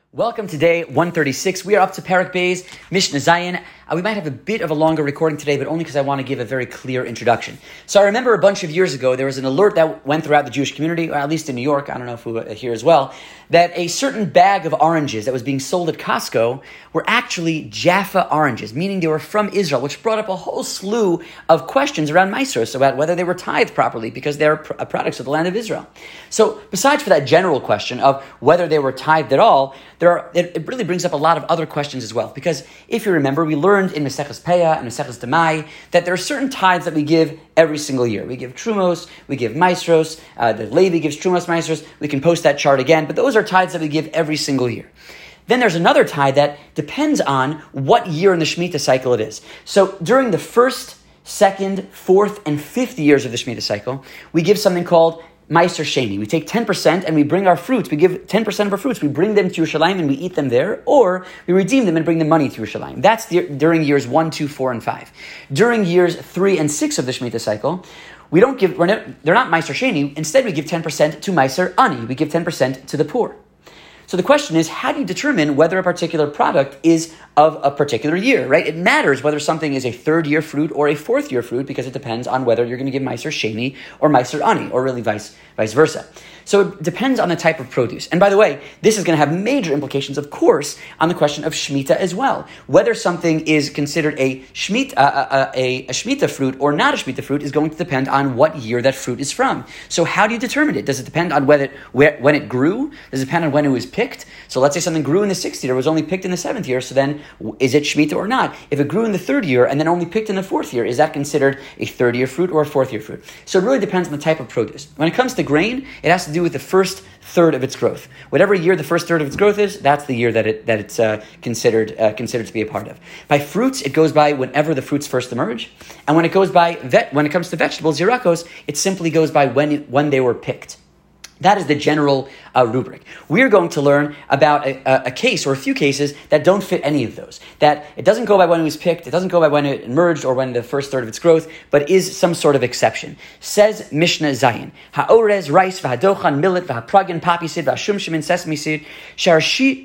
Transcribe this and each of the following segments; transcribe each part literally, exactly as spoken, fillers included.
Welcome to day one thirty-six. We are up to Perek Beis, Mishnah Zayin. Uh, we might have a bit of a longer recording today, but only because I want to give a very clear introduction. So I remember a bunch of years ago, there was an alert that went throughout the Jewish community, or at least in New York, I don't know if we were here as well, that a certain bag of oranges that was being sold at Costco were actually Jaffa oranges, meaning they were from Israel, which brought up a whole slew of questions around Maasros about whether they were tithed properly because they're pr- products of the land of Israel. So besides for that general question of whether they were tithed at all, there are, it, it really brings up a lot of other questions as well. Because if you remember, we learned in Maseches Peah and Maseches Demai that there are certain tithes that we give every single year. We give Trumos, we give Maasros, uh, the Levi gives Trumos, Maasros. We can post that chart again, but those are tithes that we give every single year. Then there's another tithe that depends on what year in the Shemitah cycle it is. So during the first, second, fourth, and fifth years of the Shemitah cycle, we give something called Meiser Sheni. We take ten percent and we bring our fruits. We give ten percent of our fruits. We bring them to Yerushalayim and we eat them there, or we redeem them and bring the money to Yerushalayim. That's the, during years one, two, four, and five. During years three and six of the Shemitah cycle, we don't give, we're not, they're not Meiser Sheni. Instead, we give ten percent to Meiser Ani. We give ten percent to the poor. So the question is, how do you determine whether a particular product is of a particular year, right? It matters whether something is a third year fruit or a fourth year fruit because it depends on whether you're going to give Meiser Sheni or Meiser Ani, or really vice, vice versa. So it depends on the type of produce. And by the way, this is going to have major implications, of course, on the question of Shemitah as well. Whether something is considered a Shemitah, uh, a, a Shemitah fruit or not a Shemitah fruit is going to depend on what year that fruit is from. So how do you determine it? Does it depend on whether where, when it grew? Does it depend on when it was picked? So let's say something grew in the sixth year, it was only picked in the seventh year, so then is it Shemitah or not? If it grew in the third year and then only picked in the fourth year, is that considered a third year fruit or a fourth year fruit? So it really depends on the type of produce. When it comes to grain, it has to do with the first third of its growth. Whatever year the first third of its growth is, that's the year that it that it's uh, considered uh, considered to be a part of. By fruits, it goes by whenever the fruits first emerge, and when it goes by vet, when it comes to vegetables, yirakos, it simply goes by when it, when they were picked. That is the general uh, rubric. We're going to learn about a, a, a case or a few cases that don't fit any of those. That it doesn't go by when it was picked, it doesn't go by when it emerged or when the first third of its growth, but is some sort of exception. Says Mishnah Zayin, Ha'orez, rice, v'hadochan, millet, v'hapragin, poppy seed, v'hashumshimin, sesame seed, sharshrishu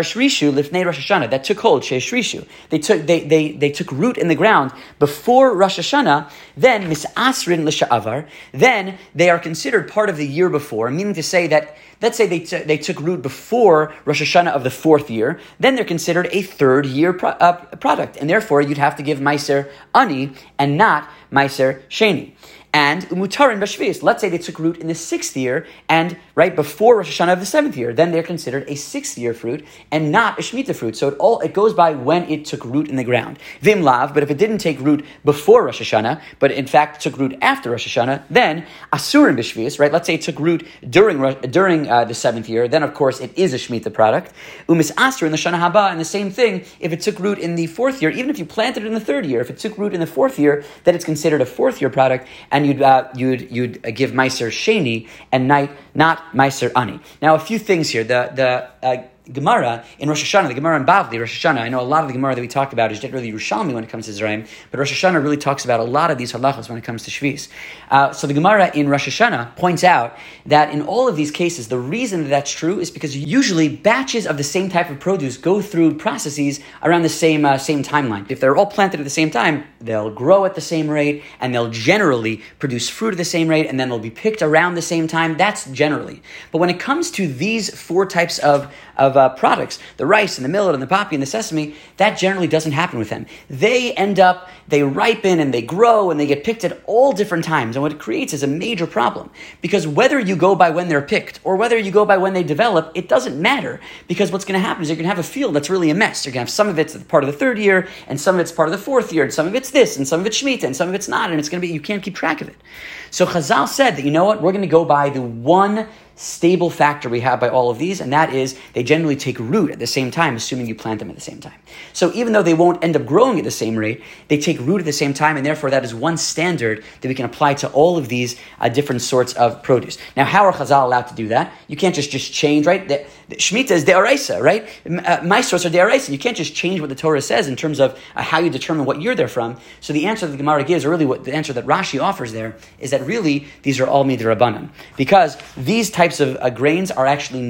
lifnei Rosh Hashanah, that took hold, sheshrishu. They took, they, they, they took root in the ground before Rosh Hashanah, then misasrin l'sha'avar, then they are considered part of the year before, meaning to say that, let's say they, t- they took root before Rosh Hashanah of the fourth year, then they're considered a third year pro- uh, product, and therefore you'd have to give Meiser Ani and not Meiser Sheni. And Umutarin Bashvius, let's say they took root in the sixth year and right before Rosh Hashanah of the seventh year, then they're considered a sixth year fruit and not a Shemitah fruit. So it all it goes by when it took root in the ground. Vim Lav, but if it didn't take root before Rosh Hashanah, but in fact took root after Rosh Hashanah, then Asurin Bashvius, right? Let's say it took root during during uh, the seventh year, then of course it is a Shemitah product. Umis Asur in the Shana Haba, and the same thing, if it took root in the fourth year, even if you planted it in the third year, if it took root in the fourth year, then it's considered a fourth year product, and you'd uh, you'd you'd uh, give Meiser Sheni and not not Meiser Ani. Now, a few things here. The the uh, Gemara in Rosh Hashanah, the Gemara in Bavli, Rosh Hashanah, I know a lot of the Gemara that we talked about is really Yerushalmi when it comes to Zerayim, but Rosh Hashanah really talks about a lot of these halachos when it comes to Shvis. Uh, so the Gemara in Rosh Hashanah points out that in all of these cases, the reason that that's true is because usually batches of the same type of produce go through processes around the same uh, same timeline. If they're all planted at the same time, they'll grow at the same rate, and they'll generally produce fruit at the same rate, and then they'll be picked around the same time. That's generally. But when it comes to these four types of of uh, products, the rice and the millet and the poppy and the sesame, that generally doesn't happen with them. They end up, they ripen and they grow and they get picked at all different times. And what it creates is a major problem. Because whether you go by when they're picked or whether you go by when they develop, it doesn't matter. Because what's going to happen is you're going to have a field that's really a mess. You're going to have some of it's part of the third year and some of it's part of the fourth year and some of it's this and some of it's Shemitah and some of it's not. And it's going to be, you can't keep track of it. So Chazal said that, you know what, we're going to go by the one stable factor we have by all of these, and that is they generally take root at the same time, assuming you plant them at the same time. So even though they won't end up growing at the same rate, they take root at the same time, and therefore that is one standard that we can apply to all of these uh, different sorts of produce. Now, how are Chazal allowed to do that? You can't just, just change, right? The, the Shemitah is de'oraisa, right? Uh, Maasros are de'oraisa. You can't just change what the Torah says in terms of uh, how you determine what year they're from. So the answer that the Gemara gives, or really what the answer that Rashi offers there, is that really these are all midrabanan, because these types of uh, grains are actually not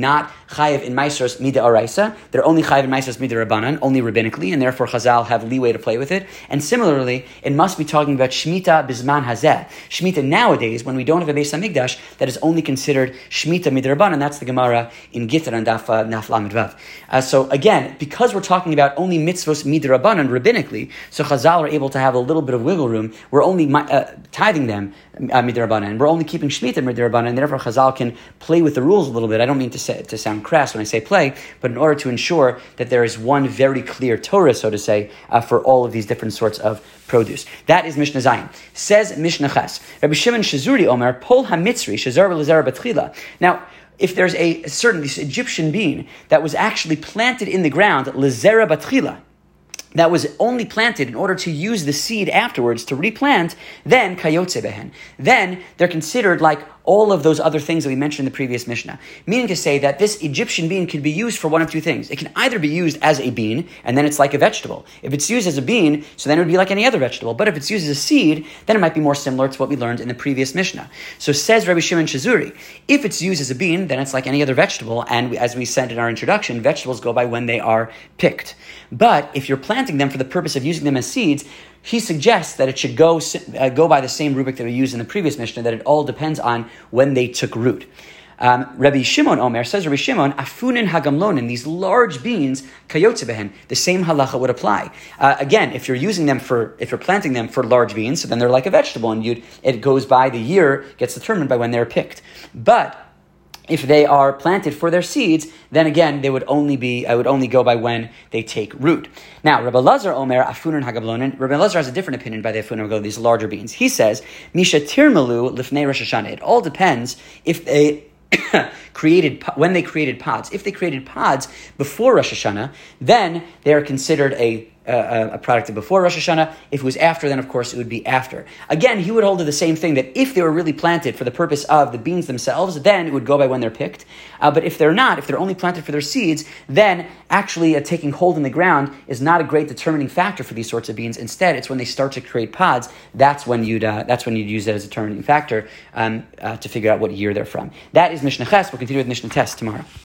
chayiv in Maasros Mida Araisa. They're only chayiv in Maasros Mida Rabbanan, only rabbinically, and therefore Chazal have leeway to play with it. And similarly, it must be talking about Shemitah Bizman Hazeh. Shemitah nowadays, when we don't have a Beis Hamikdash, that is only considered Shemitah Mida Rabbanan. That's the Gemara in Gittin and Daf Naf Lamed Vav. Uh, so again, because we're talking about only mitzvos Mida Rabbanan rabbinically, so Chazal are able to have a little bit of wiggle room. We're only uh, tithing them uh, Mida Rabbanan, and we're only keeping Shemitah Mida Rabbanan, and therefore Chazal can play with the rules a little bit. I don't mean to say to sound crass when I say play, but in order to ensure that there is one very clear Torah, so to say, uh, for all of these different sorts of produce. That is Mishnah Zayin. Says Mishnah Ches. Rabbi Shimon Shazuri Omer, Pol HaMitzri, Shazar L'Zara Batchila. Now, if there's a certain this Egyptian bean that was actually planted in the ground, L'Zara Batchila, that was only planted in order to use the seed afterwards to replant, then kayotze behen. Then they're considered like all of those other things that we mentioned in the previous Mishnah. Meaning to say that this Egyptian bean can be used for one of two things. It can either be used as a bean, and then it's like a vegetable. If it's used as a bean, so then it would be like any other vegetable. But if it's used as a seed, then it might be more similar to what we learned in the previous Mishnah. So says Rabbi Shimon Shazuri, if it's used as a bean, then it's like any other vegetable, and we, as we said in our introduction, vegetables go by when they are picked. But if you're planting them for the purpose of using them as seeds, he suggests that it should go uh, go by the same rubric that we used in the previous Mishnah, that it all depends on when they took root. Um, Rabbi Shimon Omer says, Rabbi Shimon, afunin hagamlonin, these large beans, kayotze behen, the same halacha would apply. Uh, again, if you're using them for, if you're planting them for large beans, so then they're like a vegetable, and you'd, it goes by, the year gets determined by when they're picked. But if they are planted for their seeds, then again, they would only be, I would only go by when they take root. Now, Rabbi Lazar Omer, afunin hagablonin, Rabbi Lazar has a different opinion by the afunin hagablonin, these larger beans. He says, Misha tirmalu lifnei Rosh Hashanah. It all depends if they created, when they created pods. If they created pods before Rosh Hashanah, then they are considered a Uh, a product of before Rosh Hashanah. If it was after, then of course it would be after. Again, he would hold to the same thing, that if they were really planted for the purpose of the beans themselves, then it would go by when they're picked. Uh, but if they're not, if they're only planted for their seeds, then actually uh, taking hold in the ground is not a great determining factor for these sorts of beans. Instead, it's when they start to create pods, that's when you'd uh, that's when you'd use it as a determining factor um, uh, to figure out what year they're from. That is Mishnah Ches. We'll continue with Mishnah Tes tomorrow.